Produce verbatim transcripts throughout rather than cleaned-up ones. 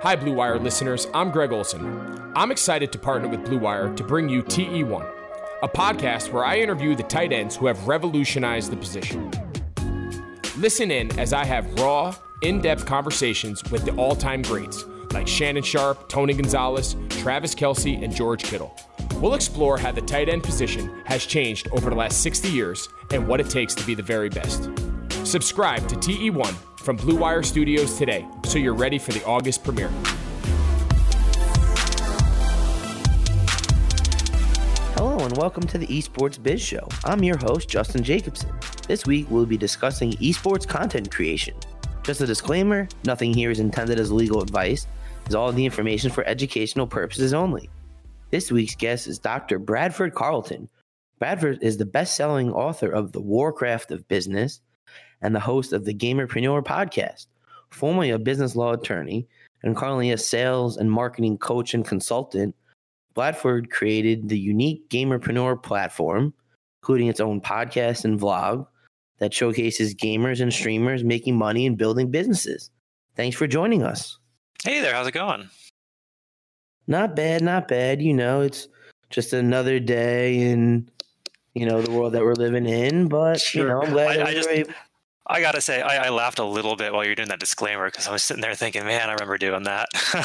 Hi, Blue Wire listeners. I'm Greg Olson. I'm excited to partner with Blue Wire to bring you T E one, a podcast where I interview the tight ends who have revolutionized the position. Listen in as I have raw, in-depth conversations with the all-time greats like Shannon Sharpe, Tony Gonzalez, Travis Kelce, and George Kittle. We'll explore how the tight end position has changed over the last sixty years and what it takes to be the very best. Subscribe to T E one from Blue Wire Studios today, so you're ready for the August premiere. Hello and welcome to the Esports Biz Show. I'm your host, Justin Jacobson. This week we'll be discussing esports content creation. Just a disclaimer, nothing here is intended as legal advice, as all of the information for educational purposes only. This week's guest is Doctor Bradford Carlton. Bradford is the best-selling author of The Warcraft of Business and the host of the Gamerpreneur podcast. Formerly a business law attorney and currently a sales and marketing coach and consultant, Bradford created the unique Gamerpreneur platform, including its own podcast and vlog that showcases gamers and streamers making money and building businesses. Thanks for joining us. Hey there, how's it going? Not bad, not bad. You know, it's just another day in, you know, the world that we're living in, but, sure. you know, I'm glad I, that I we just, were able- I gotta say, I, I laughed a little bit while you were doing that disclaimer because I was sitting there thinking, man, I remember doing that.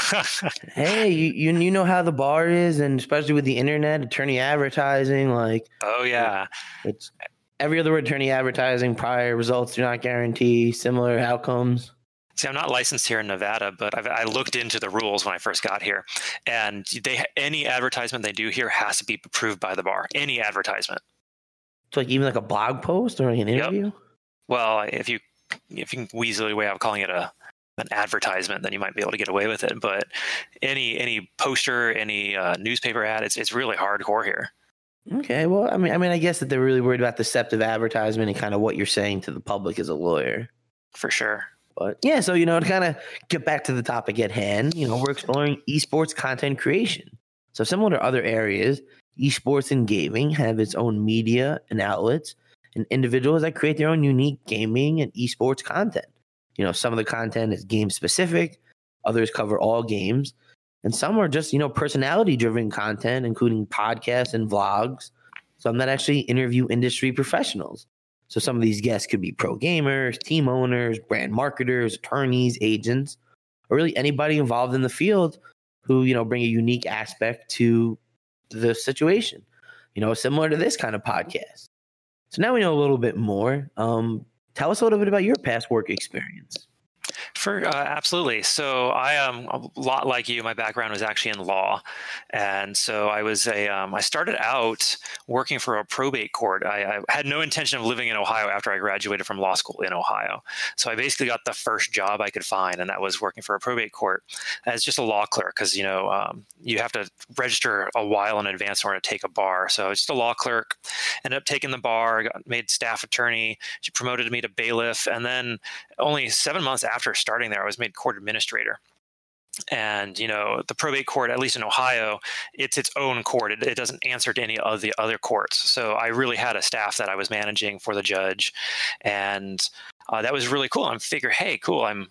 Hey, you, you you know how the bar is, and especially with the internet, attorney advertising, like oh yeah, it's every other word. Attorney advertising, prior results do not guarantee similar outcomes. See, I'm not licensed here in Nevada, but I've, I looked into the rules when I first got here, and they any advertisement they do here has to be approved by the bar. Any advertisement. So like even like a blog post or like an interview. Yep. Well, if you if you can weasel your way out of calling it a an advertisement, then you might be able to get away with it. But any any poster, any uh, newspaper ad, it's it's really hardcore here. Okay, well, I mean, I mean, I guess that they're really worried about deceptive advertisement and kind of what you're saying to the public as a lawyer. For sure. But yeah, so, you know, to kind of get back to the topic at hand, you know, we're exploring esports content creation. So similar to other areas, esports and gaming have its own media and outlets and individuals that create their own unique gaming and esports content. You know, some of the content is game specific, others cover all games, and some are just, you know, personality driven content, including podcasts and vlogs, some that actually interview industry professionals. So some of these guests could be pro gamers, team owners, brand marketers, attorneys, agents, or really anybody involved in the field who, you know, bring a unique aspect to the situation, you know, similar to this kind of podcast. So now we know a little bit more. Um, tell us a little bit about your past work experience. For uh, absolutely. So I am um, a lot like you. My background was actually in law, and so I was a. Um, I started out working for a probate court. I, I had no intention of living in Ohio after I graduated from law school in Ohio. So I basically got the first job I could find, and that was working for a probate court as just a law clerk. Because you know um, you have to register a while in advance in order to take a bar. So I was just a law clerk. Ended up taking the bar. Got made staff attorney. She promoted me to bailiff, and then only seven months after starting there, I was made court administrator. And, you know, the probate court, at least in Ohio, it's its own court. It, it doesn't answer to any of the other courts. So I really had a staff that I was managing for the judge. And uh, that was really cool. I'm figure, hey, cool. I'm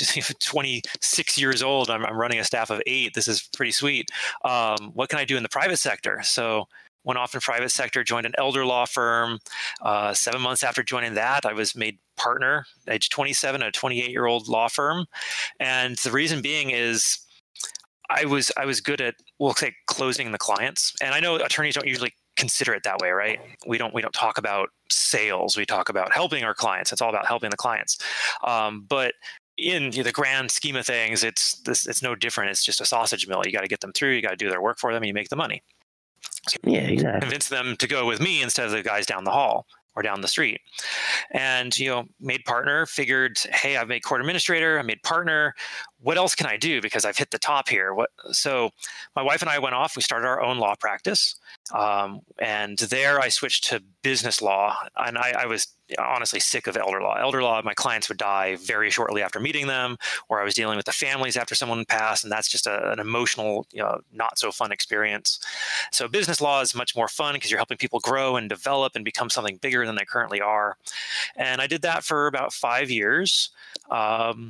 twenty-six years old. I'm, I'm running a staff of eight. This is pretty sweet. Um, what can I do in the private sector? So went off in private sector, joined an elder law firm. Uh, seven months after joining that, I was made partner, age twenty-seven, a twenty-eight-year-old law firm. And the reason being is I was I was good at, we'll say, closing the clients. And I know attorneys don't usually consider it that way, right? We don't we don't talk about sales. We talk about helping our clients. It's all about helping the clients. Um, but in the grand scheme of things, it's this it's no different. It's just a sausage mill. You got to get them through. You got to do their work for them, and you make the money. Yeah, exactly. Convince them to go with me instead of the guys down the hall or down the street. And, you know, made partner, figured, hey, I've made court administrator, I made partner. What else can I do? Because I've hit the top here. What? So my wife and I went off, we started our own law practice. Um, and there I switched to business law. And I, I was honestly sick of elder law. Elder law, my clients would die very shortly after meeting them, or I was dealing with the families after someone passed. And that's just a, an emotional, you know, not so fun experience. So business law is much more fun because you're helping people grow and develop and become something bigger than they currently are. And I did that for about five years. Um,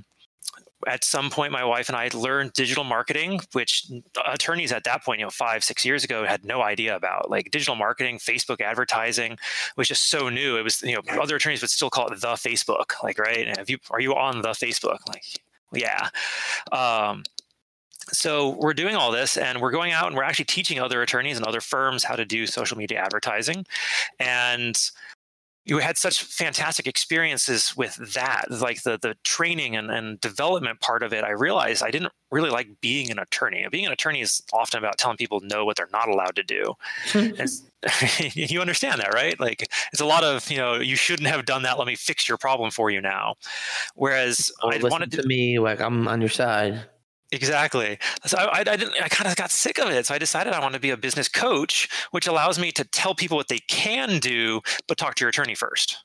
at some point, my wife and I learned digital marketing, which attorneys at that point, you know, five, six years ago had no idea about. Like digital marketing, Facebook advertising was just so new. It was, you know, other attorneys would still call it the Facebook, like, right? And have you, are you on the Facebook? Like, yeah. Um, so we're doing all this and we're going out and we're actually teaching other attorneys and other firms how to do social media advertising. And you had such fantastic experiences with that, like the the training and, and development part of it. I realized I didn't really like being an attorney. Being an attorney is often about telling people no what they're not allowed to do. And you understand that, right? Like it's a lot of, you know, you shouldn't have done that. Let me fix your problem for you now. Whereas oh, I wanted to, to me like I'm on your side. Exactly. So I, I didn't. I kind of got sick of it. So I decided I want to be a business coach, which allows me to tell people what they can do, but talk to your attorney first.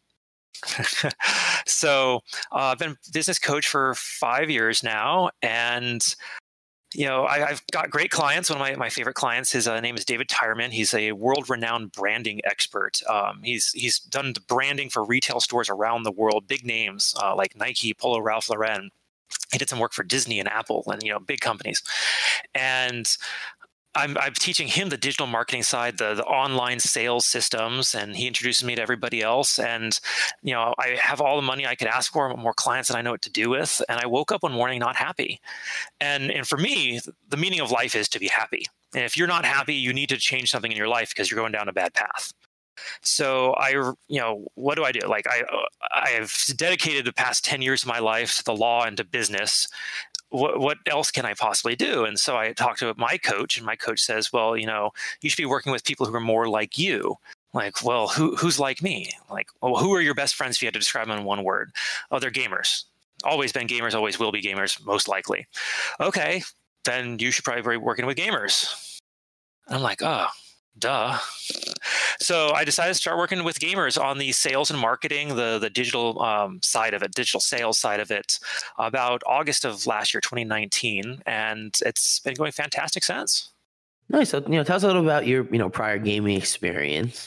So uh, I've been a business coach for five years now, and you know I, I've got great clients. One of my, my favorite clients, his uh, name is David Tyerman. He's a world-renowned branding expert. Um, he's he's done the branding for retail stores around the world, big names uh, like Nike, Polo, Ralph Lauren. He did some work for Disney and Apple and, you know, big companies. And I'm, I'm teaching him the digital marketing side, the, the online sales systems, and he introduces me to everybody else. And, you know, I have all the money I could ask for, more clients than I know what to do with. And I woke up one morning not happy. And, and for me, the meaning of life is to be happy. And if you're not happy, you need to change something in your life because you're going down a bad path. So I, you know, what do I do? Like I, I have dedicated the past ten years of my life to the law and to business. What, what else can I possibly do? And so I talked to my coach, and my coach says, well, you know, you should be working with people who are more like you. Like, well, who, who's like me? Like, well, who are your best friends if you had to describe them in one word? Oh, they're gamers. Always been gamers, always will be gamers, most likely. Okay, then you should probably be working with gamers. I'm like, oh, duh. So I decided to start working with gamers on the sales and marketing, the the digital um, side of it, digital sales side of it, about August of last year, twenty nineteen, and it's been going fantastic since. Nice. So, you know, tell us a little about your, you know, prior gaming experience.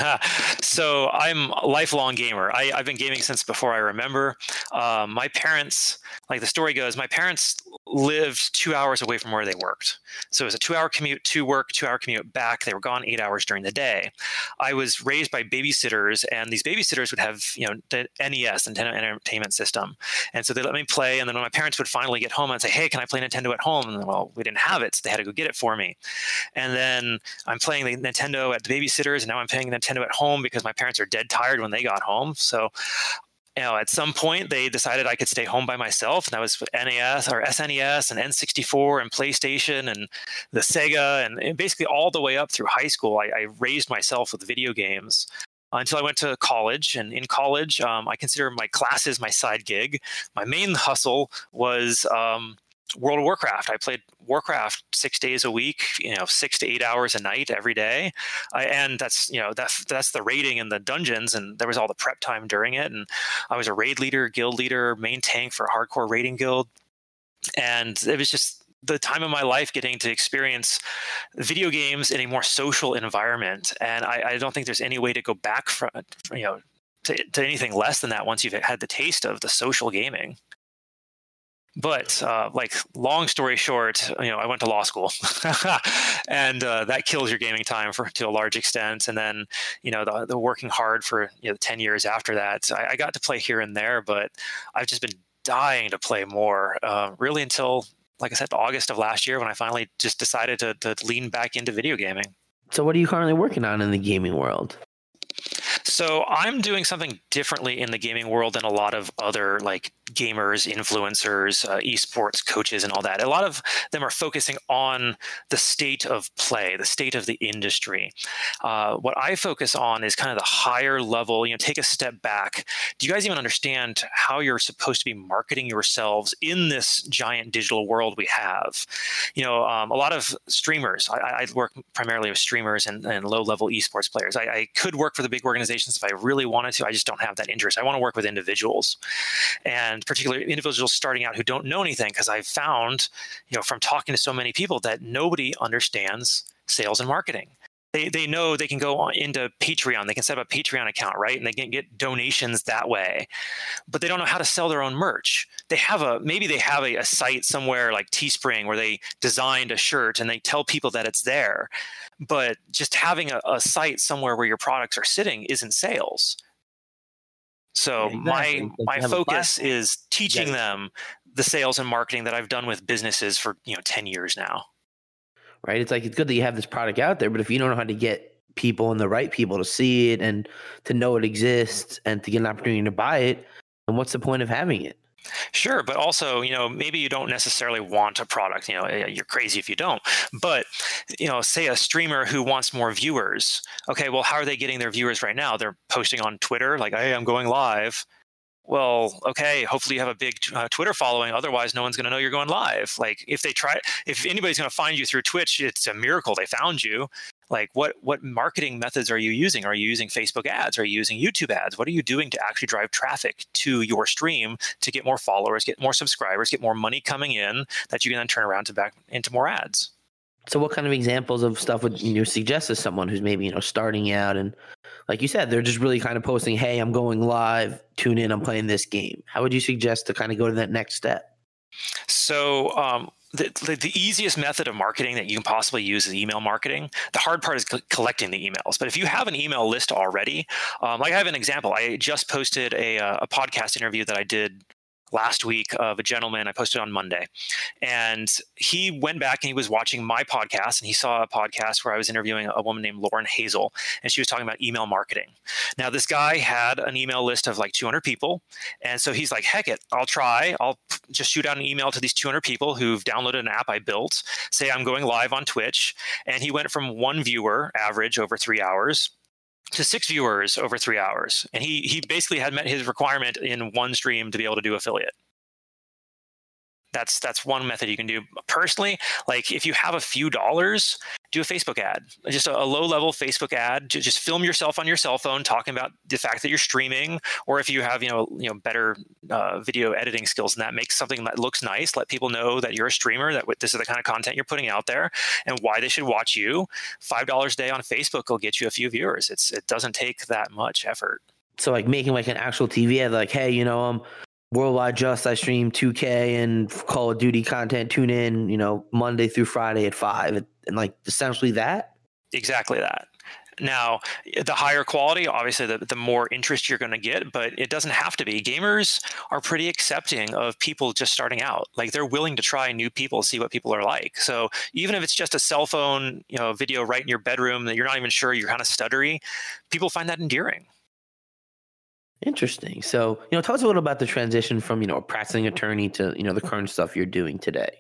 So I'm a lifelong gamer. I, I've been gaming since before I remember. Um, my parents, like the story goes, my parents lived two hours away from where they worked. So it was a two-hour commute to work, two-hour commute back. They were gone eight hours during the day. I was raised by babysitters, and these babysitters would have, you know, the N E S, Nintendo Entertainment System. And so they let me play, and then when my parents would finally get home, I'd say, hey, can I play Nintendo at home? And then, well, we didn't have it, so they had to go get it for me. And then I'm playing the Nintendo at the babysitters, and now I'm playing Nintendo at home because my parents are dead tired when they got home. So, you know, at some point they decided I could stay home by myself, and that was with N A S or S N E S and N sixty-four and PlayStation and the Sega, and, and basically all the way up through high school, I, I raised myself with video games until I went to college. And in college, um, I consider my classes my side gig. My main hustle was um, World of Warcraft. I played Warcraft six days a week, you know, six to eight hours a night every day. I, and that's, you know, that's, that's the raiding and the dungeons. And there was all the prep time during it. And I was a raid leader, guild leader, main tank for a hardcore raiding guild. And it was just the time of my life getting to experience video games in a more social environment. And I, I don't think there's any way to go back from, you know, to, to anything less than that once you've had the taste of the social gaming. But uh, like, long story short, you know, I went to law school, and uh, that kills your gaming time for to a large extent. And then, you know, the, the working hard for, you know, ten years after that, I, I got to play here and there, but I've just been dying to play more, uh, really until, like I said, August of last year when I finally just decided to, to lean back into video gaming. So what are you currently working on in the gaming world? So I'm doing something differently in the gaming world than a lot of other like gamers, influencers, uh, esports coaches, and all that. A lot of them are focusing on the state of play, the state of the industry. Uh, what I focus on is kind of the higher level, you know, take a step back. Do you guys even understand how you're supposed to be marketing yourselves in this giant digital world we have? You know, um, a lot of streamers, I, I work primarily with streamers and, and low-level esports players. I, I could work for the big organizations if I really wanted to. I just don't have that interest. I want to work with individuals, and particularly individuals starting out who don't know anything, because I've found, you know, from talking to so many people that nobody understands sales and marketing. They they know they can go on into Patreon. They can set up a Patreon account, right? And they can get donations that way. But they don't know how to sell their own merch. They have a maybe they have a, a site somewhere like Teespring where they designed a shirt and they tell people that it's there. But just having a, a site somewhere where your products are sitting isn't sales. So yeah, exactly. my my focus is teaching yes. them the sales and marketing that I've done with businesses for you know ten years now. Right. It's like, it's good that you have this product out there, but if you don't know how to get people and the right people to see it and to know it exists and to get an opportunity to buy it, then what's the point of having it? Sure. But also, you know, maybe you don't necessarily want a product, you know, you're crazy if you don't, but, you know, say a streamer who wants more viewers. Okay. Well, how are they getting their viewers right now? They're posting on Twitter, like, hey, I'm going live. Well, okay, hopefully you have a big uh, Twitter following. Otherwise, no one's going to know you're going live. Like if they try, if anybody's going to find you through Twitch, it's a miracle they found you. Like what, what marketing methods are you using? Are you using Facebook ads? Are you using YouTube ads? What are you doing to actually drive traffic to your stream to get more followers, get more subscribers, get more money coming in that you can then turn around to back into more ads? So what kind of examples of stuff would you suggest to someone who's maybe, you know, starting out and like you said, they're just really kind of posting, hey, I'm going live, tune in, I'm playing this game. How would you suggest to kind of go to that next step? So um, the, the, the easiest method of marketing that you can possibly use is email marketing. The hard part is co- collecting the emails. But if you have an email list already, um, like I have an example. I just posted a, a podcast interview that I did last week of a gentleman I posted on Monday. And he went back and he was watching my podcast and he saw a podcast where I was interviewing a woman named Lauren Hazel and she was talking about email marketing. Now this guy had an email list of like two hundred people. And so he's like, heck it, I'll try. I'll just shoot out an email to these two hundred people who've downloaded an app I built, say I'm going live on Twitch. And he went from one viewer average over three hours to six viewers over three hours. And he he basically had met his requirement in one stream to be able to do affiliate. That's that's one method you can do. Personally, like if you have a few dollars, do a Facebook ad, just a, a low-level Facebook ad. Just film yourself on your cell phone talking about the fact that you're streaming, or if you have you know you know better uh, video editing skills, and that makes something that looks nice. Let people know that you're a streamer, that this is the kind of content you're putting out there, and why they should watch you. Five dollars a day on Facebook will get you a few viewers. It's it doesn't take that much effort. So like making like an actual T V ad, like, hey, you know, um. Worldwide Just, I stream two K and Call of Duty content. Tune in, you know, Monday through Friday at five, and like essentially that. Exactly that. Now, the higher quality, obviously, the, the more interest you're going to get, but it doesn't have to be. Gamers are pretty accepting of people just starting out. Like they're willing to try new people, see what people are like. So even if it's just a cell phone, you know, video right in your bedroom that you're not even sure, you're kind of stuttery, people find that endearing. Interesting. So, you know, tell us a little about the transition from, you know, a practicing attorney to, you know, the current stuff you're doing today.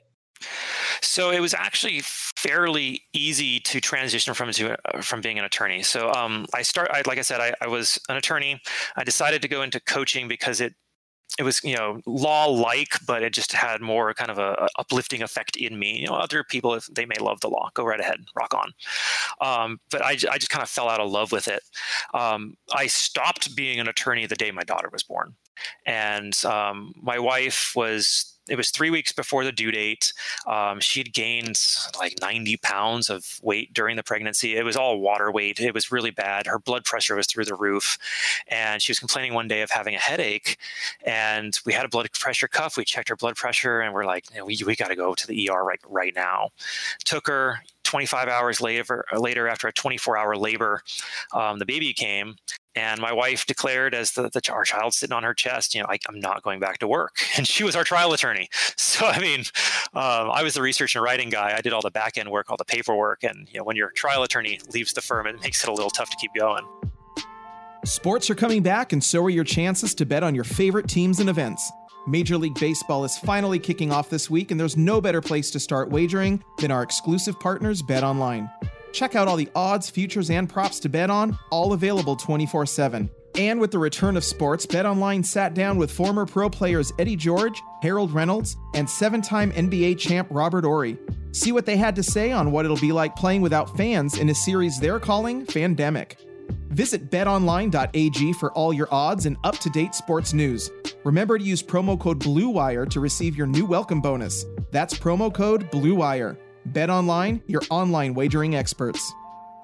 So it was actually fairly easy to transition from to, uh, from being an attorney. So um, I start, I, like I said, I, I was an attorney. I decided to go into coaching because it it was, you know, law-like, but it just had more kind of a, a uplifting effect in me. You know, other people, if they may love the law, go right ahead, rock on. Um, but I, I just kind of fell out of love with it. Um, I stopped being an attorney the day my daughter was born. And um, my wife was, it was three weeks before the due date. Um, she'd gained like ninety pounds of weight during the pregnancy. It was all water weight. It was really bad. Her blood pressure was through the roof. And she was complaining one day of having a headache. And we had a blood pressure cuff. We checked her blood pressure and we're like, you know, we, we got to go to the E R right, right now. Took her. twenty-five hours later, later after a twenty-four hour labor, um, the baby came. And my wife declared, as the, the our child sitting on her chest, you know, I, I'm not going back to work. And she was our trial attorney. So, I mean, um, I was the research and writing guy. I did all the back end work, all the paperwork. And, you know, when your trial attorney leaves the firm, it makes it a little tough to keep going. Sports are coming back, and so are your chances to bet on your favorite teams and events. Major League Baseball is finally kicking off this week, and there's no better place to start wagering than our exclusive partners, BetOnline. Check out all the odds, futures, and props to bet on, all available twenty-four seven. And with the return of sports, BetOnline sat down with former pro players Eddie George, Harold Reynolds, and seven-time N B A champ Robert Horry. See what they had to say on what it'll be like playing without fans in a series they're calling Fandemic. Visit bet online dot a g for all your odds and up-to-date sports news. Remember to use promo code BlueWire to receive your new welcome bonus. That's promo code BlueWire. BetOnline, your online wagering experts.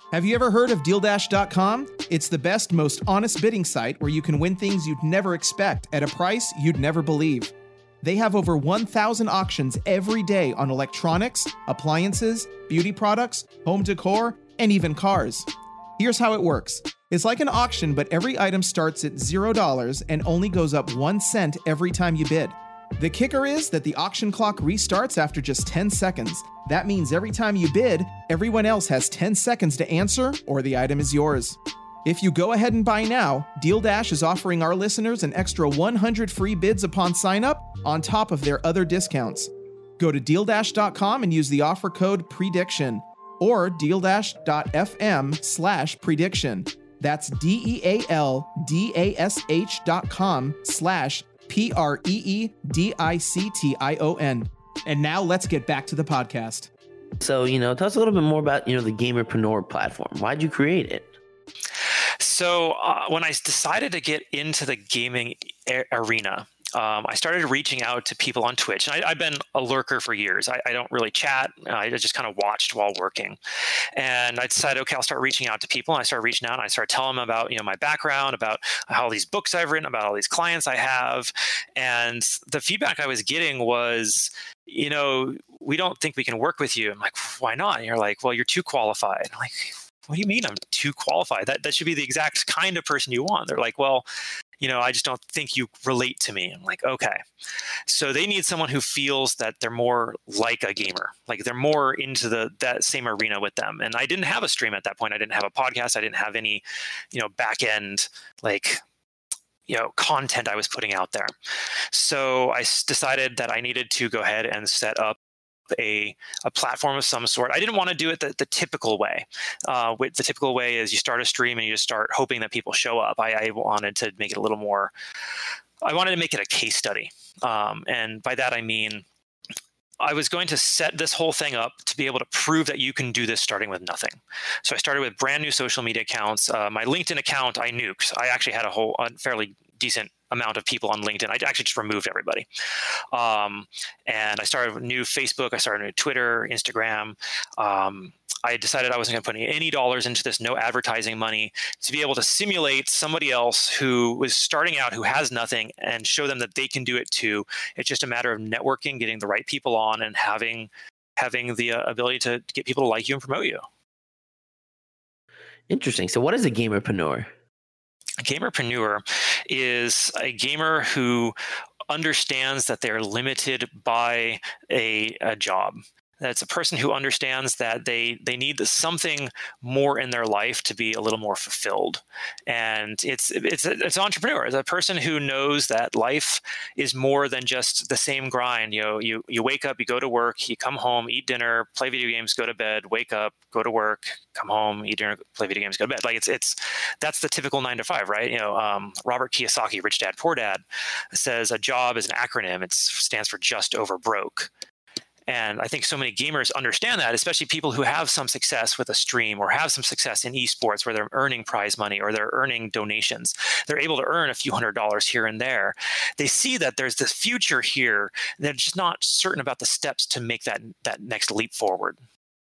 Have you ever heard of Deal Dash dot com? It's the best, most honest bidding site where you can win things you'd never expect at a price you'd never believe. They have over one thousand auctions every day on electronics, appliances, beauty products, home decor, and even cars. Here's how it works. It's like an auction, but every item starts at zero dollars and only goes up one cent every time you bid. The kicker is that the auction clock restarts after just ten seconds. That means every time you bid, everyone else has ten seconds to answer or the item is yours. If you go ahead and buy now, Deal Dash is offering our listeners an extra one hundred free bids upon sign up on top of their other discounts. Go to Deal Dash dot com and use the offer code PREDICTION or Deal Dash dot F M slash prediction. That's D E A L D A S H dot com slash P R E E D I C T I O N. And now let's get back to the podcast. So, you know, tell us a little bit more about, you know, the Gamerpreneur platform. Why'd you create it? So uh, when I decided to get into the gaming a- arena, Um, I started reaching out to people on Twitch. And I, I've been a lurker for years. I, I don't really chat. I just kind of watched while working. And I decided, okay, I'll start reaching out to people. And I started reaching out and I started telling them about, you know, my background, about how these books I've written, about all these clients I have. And the feedback I was getting was, you know, we don't think we can work with you. I'm like, why not? And you're like, well, you're too qualified. I'm like, what do you mean I'm too qualified? That that should be the exact kind of person you want. They're like, well, you know, I just don't think you relate to me. I'm like, okay. So they need someone who feels that they're more like a gamer, like they're more into the that same arena with them. And I didn't have a stream at that point. I didn't have a podcast. I didn't have any, you know, back end like, you know, content I was putting out there. So I decided that I needed to go ahead and set up a a platform of some sort. I didn't want to do it the, the typical way. Uh, with the typical way is you start a stream and you just start hoping that people show up. I, I wanted to make it a little more, I wanted to make it a case study. Um, and by that, I mean, I was going to set this whole thing up to be able to prove that you can do this starting with nothing. So I started with brand new social media accounts. Uh, my LinkedIn account, I nuked. I actually had a whole a fairly decent amount of people on LinkedIn. I actually just removed everybody. Um, and I started with new Facebook. I started with Twitter, Instagram. Um, I decided I wasn't going to put any, any dollars into this, no advertising money, to be able to simulate somebody else who was starting out, who has nothing, and show them that they can do it too. It's just a matter of networking, getting the right people on, and having having the uh, ability to get people to like you and promote you. Interesting. So what is a gamerpreneur? A gamerpreneur is a gamer who understands that they're limited by a, a job. That's a person who understands that they they need something more in their life to be a little more fulfilled. And it's it's it's an entrepreneur. It's a person who knows that life is more than just the same grind. You know, you you wake up, you go to work, you come home, eat dinner, play video games, go to bed, wake up, go to work, come home, eat dinner, play video games, go to bed. Like it's it's that's the typical nine to five, right? You know, um, Robert Kiyosaki, Rich Dad Poor Dad, says a job is an acronym. It stands for just over broke. And I think so many gamers understand that, especially people who have some success with a stream or have some success in esports where they're earning prize money or they're earning donations. They're able to earn a few hundred dollars here and there. They see that there's this future here. They're just not certain about the steps to make that that next leap forward.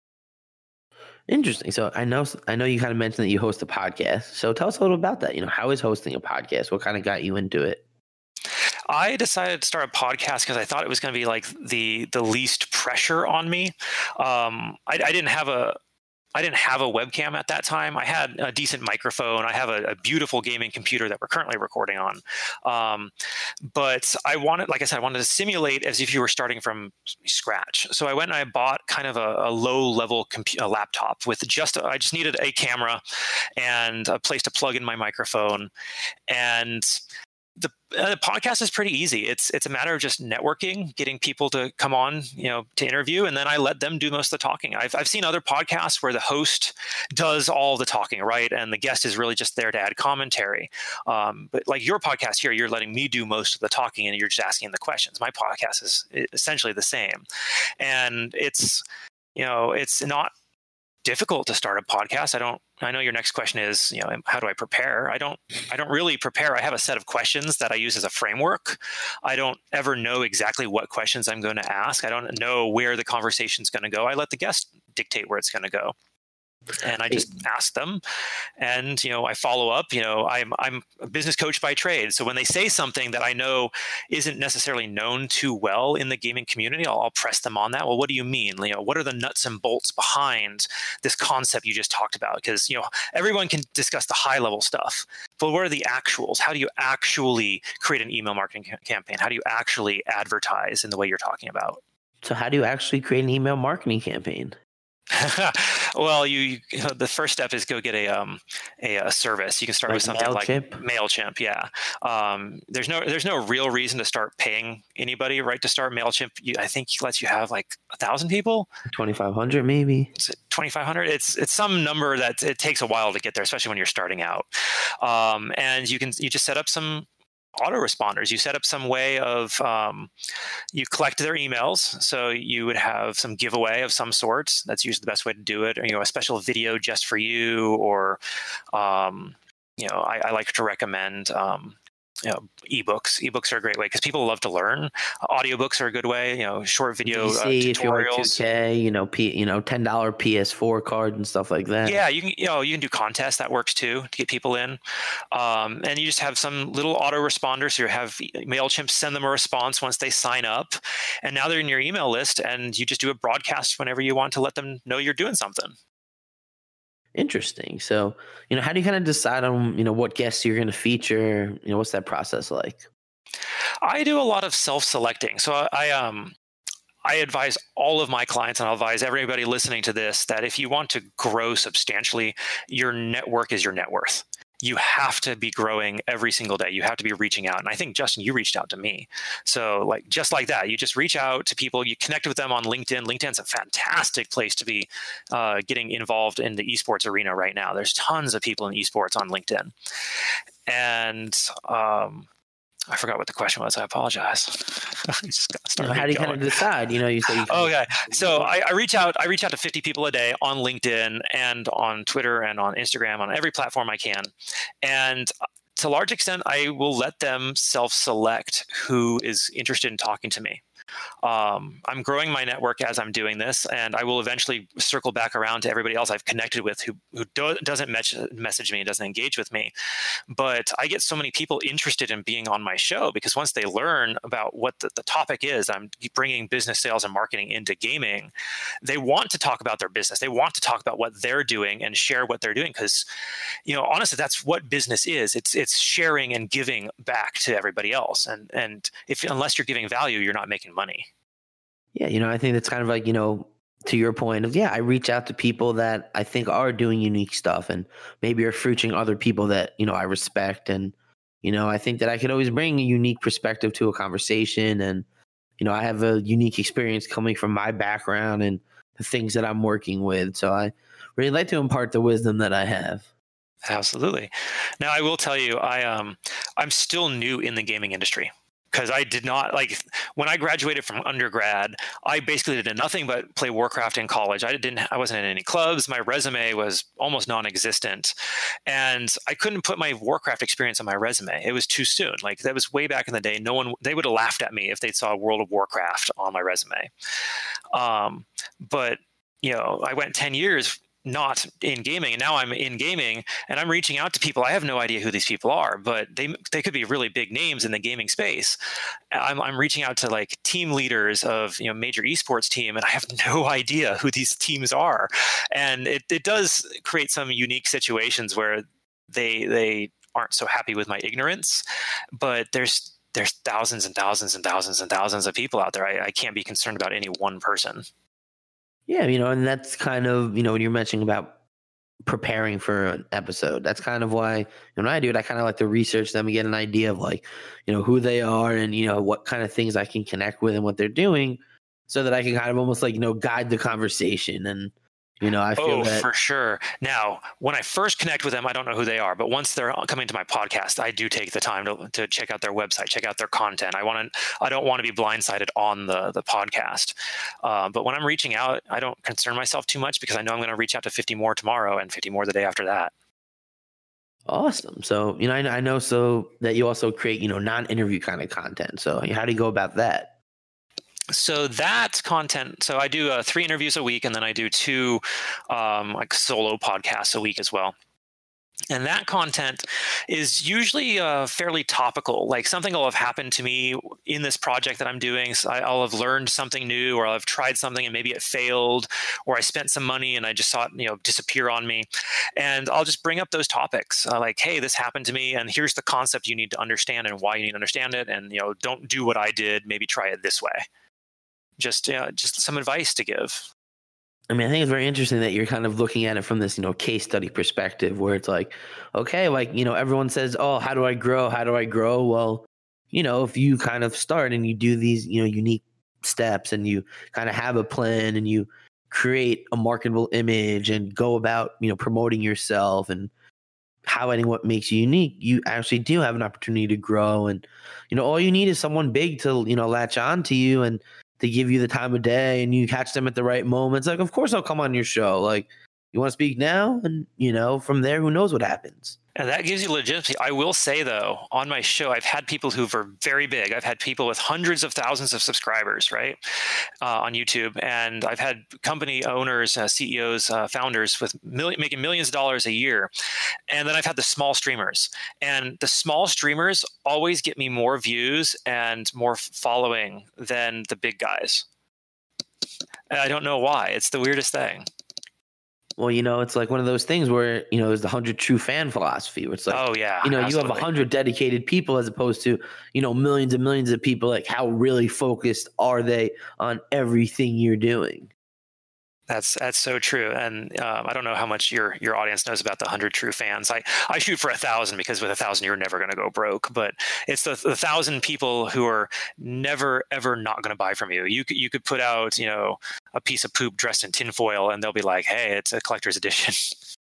Interesting. So I know I know you kind of mentioned that you host a podcast. So tell us a little about that. You know, how is hosting a podcast? What kind of got you into it? I decided to start a podcast because I thought it was going to be like the the least pressure on me. Um, I, I didn't have a I didn't have a webcam at that time. I had a decent microphone. I have a, a beautiful gaming computer that we're currently recording on. Um, but I wanted, like I said, I wanted to simulate as if you were starting from scratch. So I went and I bought kind of a, a low-level compu- a laptop with just, I just needed a camera and a place to plug in my microphone. And The, uh, the podcast is pretty easy. It's it's a matter of just networking, getting people to come on, you know, to interview, and then I let them do most of the talking. I've I've seen other podcasts where the host does all the talking, right, and the guest is really just there to add commentary. Um, but like your podcast here, you're letting me do most of the talking, and you're just asking the questions. My podcast is essentially the same, and it's you know it's not difficult to start a podcast. I don't. I know your next question is, you know, how do I prepare? I don't. I don't really prepare. I have a set of questions that I use as a framework. I don't ever know exactly what questions I'm going to ask. I don't know where the conversation's going to go. I let the guest dictate where it's going to go. And I just ask them, and, you know, I follow up. You know, I'm I'm a business coach by trade. So when they say something that I know isn't necessarily known too well in the gaming community, I'll, I'll press them on that. Well, what do you mean? You know, what are the nuts and bolts behind this concept you just talked about? Because, you know, everyone can discuss the high level stuff, but what are the actuals? How do you actually create an email marketing ca- campaign? How do you actually advertise in the way you're talking about? So how do you actually create an email marketing campaign? Well, you, you know, the first step is go get a um a, a service. You can start Like with something MailChimp? like MailChimp. Yeah. Um, there's no there's no real reason to start paying anybody, right? To start MailChimp, you, I think lets you have like a thousand people. twenty-five hundred maybe. Is it twenty-five hundred? It's it's some number that it takes a while to get there, especially when you're starting out. Um, and you can you just set up some autoresponders. You set up some way of um, you collect their emails, so you would have some giveaway of some sort. That's usually the best way to do it. Or, you know, a special video just for you, or um, you know, I, I like to recommend um, you know, ebooks. Ebooks are a great way because people love to learn. Audiobooks are a good way. You know, short video D C, uh, if you're like tutorials. two K, you know, P, you know, ten dollar P S four card and stuff like that. Yeah, you can you know you can do contests. That works too to get people in, um, and you just have some little autoresponders. So you have MailChimp send them a response once they sign up, and now they're in your email list. And you just do a broadcast whenever you want to let them know you're doing something. Interesting. So, you know, how do you kind of decide on, you know, what guests you're going to feature? You know, what's that process like? I do a lot of self-selecting. So I, I um. I advise all of my clients, and I'll advise everybody listening to this, that if you want to grow substantially, your network is your net worth. You have to be growing every single day. You have to be reaching out. And I think, Justin, you reached out to me. So like just like that, you just reach out to people, you connect with them on LinkedIn. LinkedIn's a fantastic place to be uh, getting involved in the esports arena right now. There's tons of people in esports on LinkedIn. And um, I forgot what the question was. I apologize. I just got You know, how do you going. kind of decide? You know, you say you Oh, okay. So I, I reach out. I reach out to fifty people a day on LinkedIn and on Twitter and on Instagram, on every platform I can. And to a large extent, I will let them self-select who is interested in talking to me. Um, I'm growing my network as I'm doing this, and I will eventually circle back around to everybody else I've connected with who who do, doesn't message, message me and doesn't engage with me. But I get so many people interested in being on my show because once they learn about what the, the topic is, I'm bringing business, sales, and marketing into gaming. They want to talk about their business. They want to talk about what they're doing and share what they're doing because, you know, honestly, that's what business is. It's it's sharing and giving back to everybody else. And and if unless you're giving value, you're not making money. Yeah, you know, I think that's kind of like, you know, to your point of, yeah, I reach out to people that I think are doing unique stuff and maybe are fruiting other people that, you know, I respect. And, you know, I think that I could always bring a unique perspective to a conversation. And, you know, I have a unique experience coming from my background and the things that I'm working with. So I really like to impart the wisdom that I have. Absolutely. Now, I will tell you, I um, I'm still new in the gaming industry. Because I did not, like, when I graduated from undergrad, I basically did nothing but play Warcraft in college. I didn't, I wasn't in any clubs. My resume was almost non-existent. And I couldn't put my Warcraft experience on my resume. It was too soon. Like, that was way back in the day. No one, they would have laughed at me if they saw World of Warcraft on my resume. Um, but, you know, I went ten years not in gaming, and now I'm in gaming and I'm reaching out to people. I have no idea who these people are, but they they could be really big names in the gaming space. I'm I'm reaching out to like team leaders of, you know, major esports team, and I have no idea who these teams are. And it, it does create some unique situations where they they aren't so happy with my ignorance, but there's there's thousands and thousands and thousands and thousands of people out there. I, I can't be concerned about any one person. Yeah, you know, and that's kind of, you know, when you're mentioning about preparing for an episode, that's kind of why, you know, when I do it, I kind of like to research them and get an idea of like, you know, who they are and, you know, what kind of things I can connect with and what they're doing so that I can kind of almost like, you know, guide the conversation. And, you know, I feel oh, that. for sure. Now, when I first connect with them, I don't know who they are, but once they're coming to my podcast, I do take the time to, to check out their website, check out their content. I want to, I don't want to be blindsided on the, the podcast. Uh, but when I'm reaching out, I don't concern myself too much because I know I'm going to reach out to fifty more tomorrow and fifty more the day after that. Awesome. So, you know, I, I know so that you also create, you know, non-interview kind of content. So how do you go about that? So that content, so I do uh, three interviews a week, and then I do two um, like solo podcasts a week as well. And that content is usually uh, fairly topical. Like something will have happened to me in this project that I'm doing. So I, I'll have learned something new, or I'll have tried something and maybe it failed, or I spent some money and I just saw it, you know, disappear on me. And I'll just bring up those topics uh, like, hey, this happened to me, and here's the concept you need to understand and why you need to understand it. And, you know, don't do what I did. Maybe try it this way. Just, uh, just some advice to give. I mean, I think it's very interesting that you're kind of looking at it from this, you know, case study perspective, where it's like, okay, like, you know, everyone says, oh, how do I grow? How do I grow? Well, you know, if you kind of start and you do these, you know, unique steps, and you kind of have a plan, and you create a marketable image and go about, you know, promoting yourself and highlighting what makes you unique, you actually do have an opportunity to grow. And, you know, all you need is someone big to, you know, latch on to you and to give you the time of day, and you catch them at the right moments. Like, of course I'll come on your show. Like, you want to speak now? And, you know, from there, who knows what happens. And that gives you legitimacy. I will say, though, on my show, I've had people who are very big. I've had people with hundreds of thousands of subscribers, right, uh, on YouTube. And I've had company owners, uh, C E Os, uh, founders with million, making millions of dollars a year. And then I've had the small streamers. And the small streamers always get me more views and more following than the big guys. And I don't know why. It's the weirdest thing. Well, you know, it's like one of those things where, you know, there's the hundred true fan philosophy, where it's like, oh, yeah, you know, absolutely. you have a hundred dedicated people as opposed to, you know, millions and millions of people. Like, how really focused are they on everything you're doing? That's that's so true. And um, I don't know how much your your audience knows about the hundred true fans. I, I shoot for a thousand, because with a thousand, you're never going to go broke. But it's the, the thousand people who are never, ever not going to buy from you. You could, you could put out, you know, a piece of poop dressed in tinfoil, and they'll be like, hey, it's a collector's edition.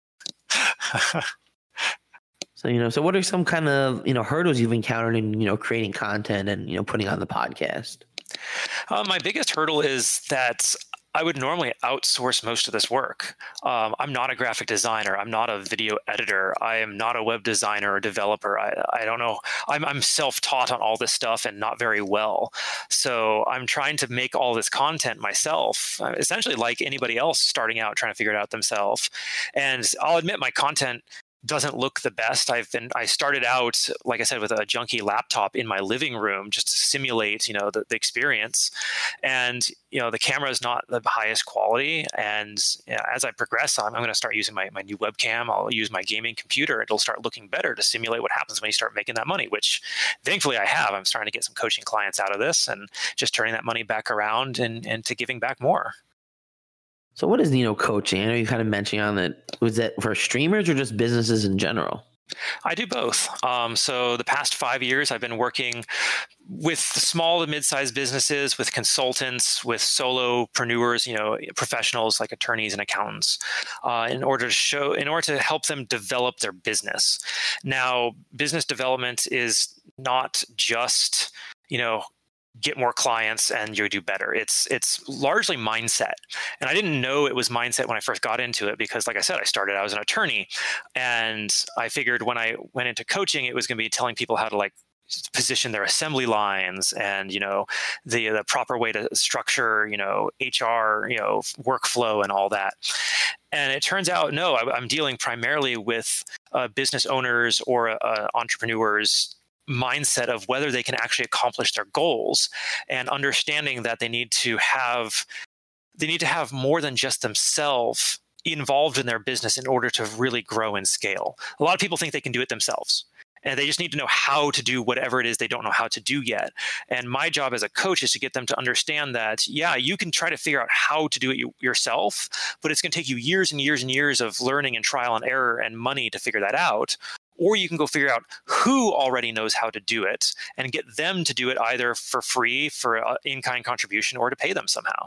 So, you know, so what are some kind of, you know, hurdles you've encountered in, you know, creating content and, you know, putting on the podcast? Uh, my biggest hurdle is that I would normally outsource most of this work. Um, I'm not a graphic designer. I'm not a video editor. I am not a web designer or developer. I, I don't know. I'm, I'm self-taught on all this stuff and not very well. So I'm trying to make all this content myself, uh, essentially like anybody else starting out, trying to figure it out themselves. And I'll admit my content doesn't look the best. I've been, I started out, like I said, with a junky laptop in my living room just to simulate, you know, the, the experience. And, you know, the camera is not the highest quality. And you know, as I progress, I'm, I'm going to start using my, my new webcam. I'll use my gaming computer. It'll start looking better to simulate what happens when you start making that money, which thankfully I have. I'm starting to get some coaching clients out of this and just turning that money back around and, and to giving back more. So what is, you know, coaching? I know you kind of mentioned on that. Was that for streamers or just businesses in general? I do both. Um, so the past five years, I've been working with small to mid-sized businesses, with consultants, with solopreneurs, you know, professionals like attorneys and accountants, uh, in order to show, in order to help them develop their business. Now, business development is not just, you know, get more clients and you do better. It's it's largely mindset. And I didn't know it was mindset when I first got into it, because like I said, I started out as an attorney, and I figured when I went into coaching, it was going to be telling people how to like position their assembly lines and, you know, the the proper way to structure, you know, H R, you know, workflow and all that. And it turns out, no, I, I'm dealing primarily with uh, business owners or uh, entrepreneurs mindset of whether they can actually accomplish their goals, and understanding that they need to have they need to have more than just themselves involved in their business in order to really grow and scale. A lot of people think they can do it themselves, and they just need to know how to do whatever it is they don't know how to do yet. And my job as a coach is to get them to understand that, yeah, you can try to figure out how to do it you, yourself, but it's going to take you years and years and years of learning and trial and error and money to figure that out. Or you can go figure out who already knows how to do it and get them to do it either for free, for an in-kind contribution, or to pay them somehow.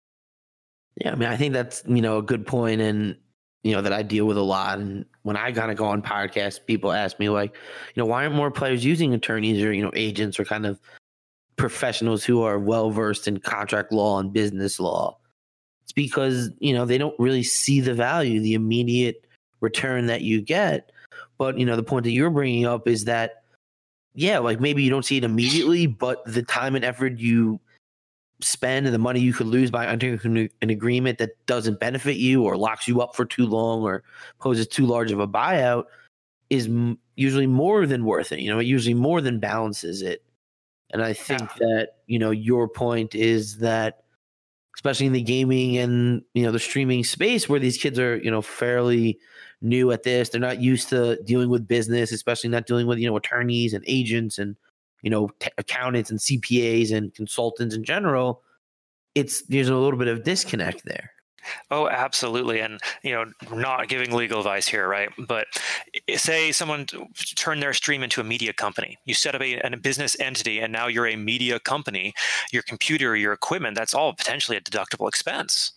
Yeah, I mean, I think that's, you know, a good point, and, you know, that I deal with a lot. And when I kind of go on podcasts, people ask me like, you know, why aren't more players using attorneys or, you know, agents or kind of professionals who are well-versed in contract law and business law? It's because, you know, they don't really see the value, the immediate return that you get. But, you know, the point that you're bringing up is that, yeah, like maybe you don't see it immediately, but the time and effort you spend and the money you could lose by entering an agreement that doesn't benefit you or locks you up for too long or poses too large of a buyout is m- usually more than worth it. You know, it usually more than balances it. And I think yeah. that, you know, your point is that, especially in the gaming and, you know, the streaming space where these kids are, you know, fairly new at this, they're not used to dealing with business, especially not dealing with, you know, attorneys and agents and, you know, t- accountants and C P As and consultants in general. It's, there's a little bit of disconnect there. Oh, absolutely. And, you know, not giving legal advice here, right? But say someone turned their stream into a media company. You set up a, a business entity and now you're a media company. Your computer, your equipment, that's all potentially a deductible expense.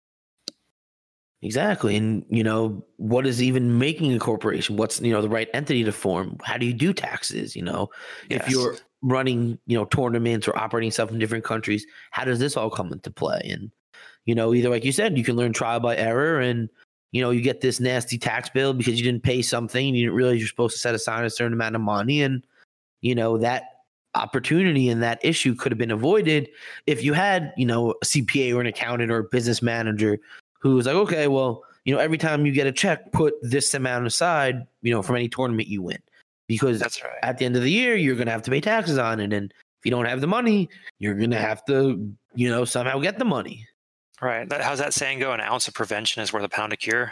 Exactly. And, you know, what is even making a corporation? What's, you know, the right entity to form? How do you do taxes? You know, yes. If you're running, you know, tournaments or operating stuff in different countries, how does this all come into play? And, you know, either like you said, you can learn trial by error and, you know, you get this nasty tax bill because you didn't pay something. You didn't realize you're supposed to set aside a certain amount of money. And, you know, that opportunity and that issue could have been avoided if you had, you know, a C P A or an accountant or a business manager who was like, okay, well, you know, every time you get a check, put this amount aside, you know, from any tournament you win. Because that's right. At the end of the year, you're going to have to pay taxes on it. And if you don't have the money, you're going to have to, you know, somehow get the money. Right. That, how's that saying go? An ounce of prevention is worth a pound of cure.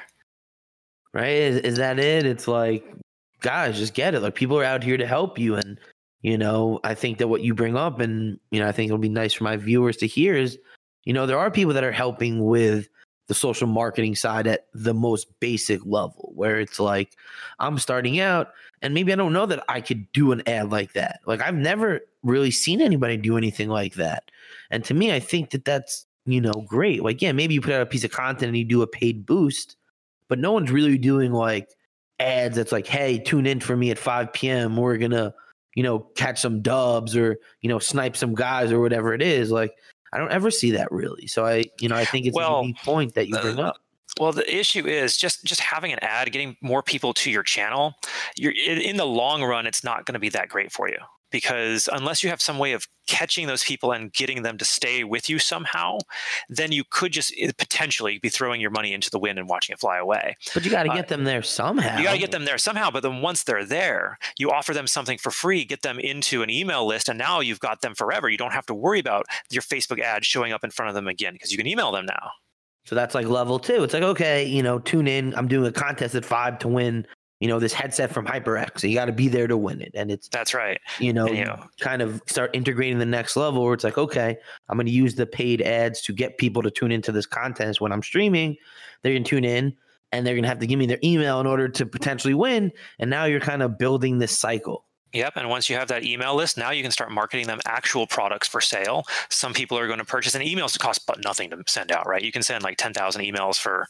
Right. Is, is that it? It's like, guys, just get it. Like, people are out here to help you. And, you know, I think that what you bring up, and, you know, I think it'll be nice for my viewers to hear is, you know, there are people that are helping with the social marketing side at the most basic level, where it's like, I'm starting out and maybe I don't know that I could do an ad like that. Like, I've never really seen anybody do anything like that. And to me, I think that that's, you know, great. Like, yeah, maybe you put out a piece of content and you do a paid boost, but no one's really doing like ads that's like, hey, tune in for me at five p.m. We're going to, you know, catch some dubs or, you know, snipe some guys or whatever it is. Like, I don't ever see that really. So I, you know, I think it's well, a unique point that you bring up. Well, the issue is just, just having an ad, getting more people to your channel. You're in the long run, it's not going to be that great for you. Because unless you have some way of catching those people and getting them to stay with you somehow, then you could just potentially be throwing your money into the wind and watching it fly away. But you got to get uh, them there somehow. You got to get them there somehow. But then once they're there, you offer them something for free, get them into an email list, and now you've got them forever. You don't have to worry about your Facebook ad showing up in front of them again because you can email them now. So that's like level two. It's like, okay, you know, tune in. I'm doing a contest at five to win, you know, this headset from HyperX. So you got to be there to win it. And it's, that's right. You know, and, you know, kind of start integrating the next level where it's like, okay, I'm going to use the paid ads to get people to tune into this content. When I'm streaming, they're going to tune in and they're going to have to give me their email in order to potentially win. And now you're kind of building this cycle. Yep. And once you have that email list, now you can start marketing them actual products for sale. Some people are going to purchase, and emails cost but nothing to send out, right? You can send like ten thousand emails for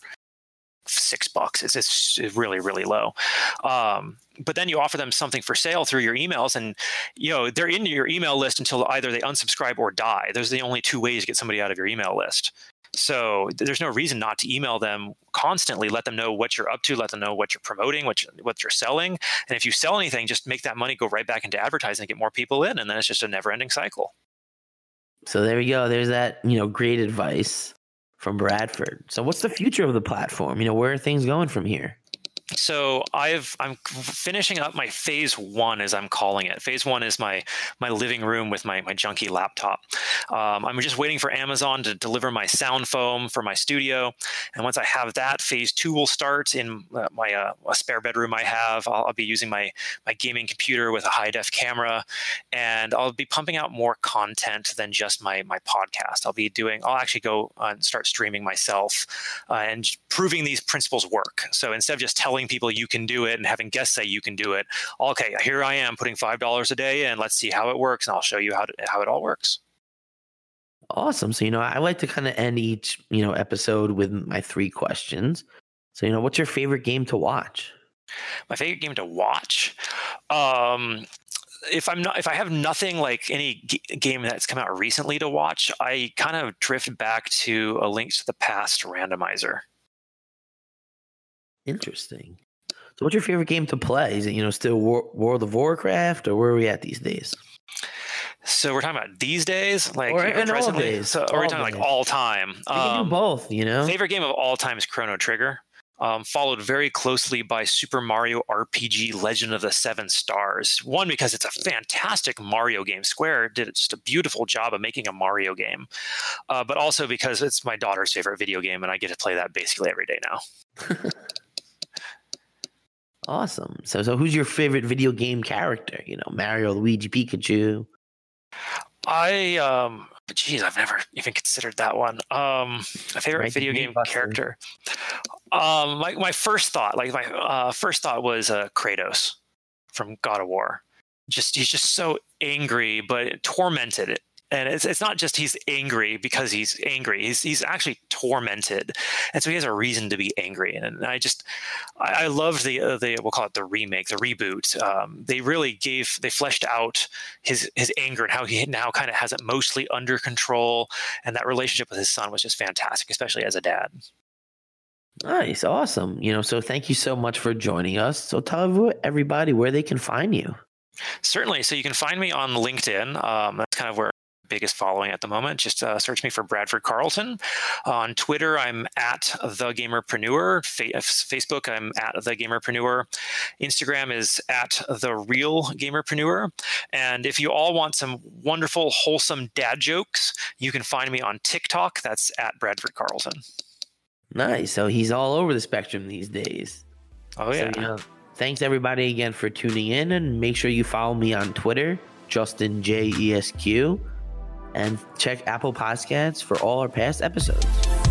six bucks. It's, it's really, really low. Um, but then you offer them something for sale through your emails, and, you know, they're in your email list until either they unsubscribe or die. Those are the only two ways to get somebody out of your email list. So there's no reason not to email them constantly, let them know what you're up to, let them know what you're promoting, what you're, what you're selling. And if you sell anything, just make that money go right back into advertising and get more people in. And then it's just a never ending cycle. So there we go. There's that, you know, great advice from Bradford. So what's the future of the platform? You know, where are things going from here? So I've, I'm finishing up my phase one, as I'm calling it. Phase one is my my living room with my, my junky laptop. Um, I'm just waiting for Amazon to deliver my sound foam for my studio. And once I have that, phase two will start in uh, my uh, a spare bedroom I have. I'll, I'll be using my, my gaming computer with a high-def camera. And I'll be pumping out more content than just my, my podcast. I'll be doing, I'll actually go and start streaming myself uh, and proving these principles work. So instead of just telling people you can do it and having guests say you can do it, okay, here I am putting five dollars a day in, let's see how it works, and I'll show you how to, how it all works. Awesome. So, you know, I like to kind of end each, you know, episode with my three questions. So, you know, what's your favorite game to watch? My favorite game to watch? Um, if I'm not, if I have nothing like any g- game that's come out recently to watch, I kind of drift back to A Link to the Past randomizer. Interesting. So what's your favorite game to play? Is it, you know, still War- World of Warcraft, or where are we at these days? So we're talking about these days, like or you know, in all presently? days. So, or are we all talking days. like all time? We can Um, do both, you know. Favorite game of all time is Chrono Trigger, um, followed very closely by Super Mario R P G Legend of the Seven Stars. One, because it's a fantastic Mario game. Square did just a beautiful job of making a Mario game, uh, but also because it's my daughter's favorite video game, and I get to play that basically every day now. Awesome. So, so who's your favorite video game character? You know, Mario, Luigi, Pikachu. I um, geez, I've never even considered that one. Um, my favorite Right, video Game game Buster. character. Um, my my first thought, like my uh, first thought was uh, Kratos from God of War. Just he's just so angry, but tormented. And it's it's not just he's angry because he's angry. He's he's actually tormented, and so he has a reason to be angry. And I just I, I loved the uh, the we'll call it the remake, the reboot. Um, they really gave they fleshed out his his anger and how he now kind of has it mostly under control. And that relationship with his son was just fantastic, especially as a dad. Nice, awesome. You know, so thank you so much for joining us. So tell everybody where they can find you. Certainly. So you can find me on LinkedIn. Um, that's kind of where biggest following at the moment. Just uh, search me for Bradford Carlton. On Twitter, I'm at The Gamerpreneur. Fa- Facebook, I'm at The Gamerpreneur. Instagram is at The Real Gamerpreneur. And if you all want some wonderful, wholesome dad jokes, you can find me on TikTok. That's at Bradford Carlton. Nice. So he's all over the spectrum these days. Oh, yeah. So, you know, thanks everybody again for tuning in, and make sure you follow me on Twitter, Justin J E S Q, and check Apple Podcasts for all our past episodes.